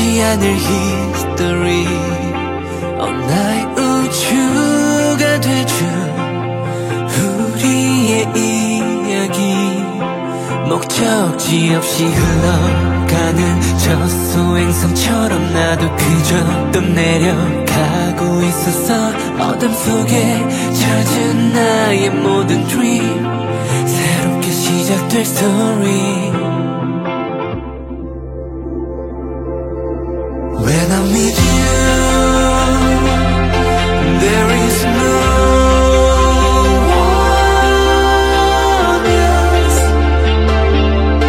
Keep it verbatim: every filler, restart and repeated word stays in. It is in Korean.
끝나지 않을 history. 어, 나의 우주가 돼준 우리의 이야기. 목적지 없이 흘러가는 저 소행성처럼 나도 그저 또 내려가고 있었어. 어둠 속에 젖은 나의 모든 dream, 새롭게 시작될 story.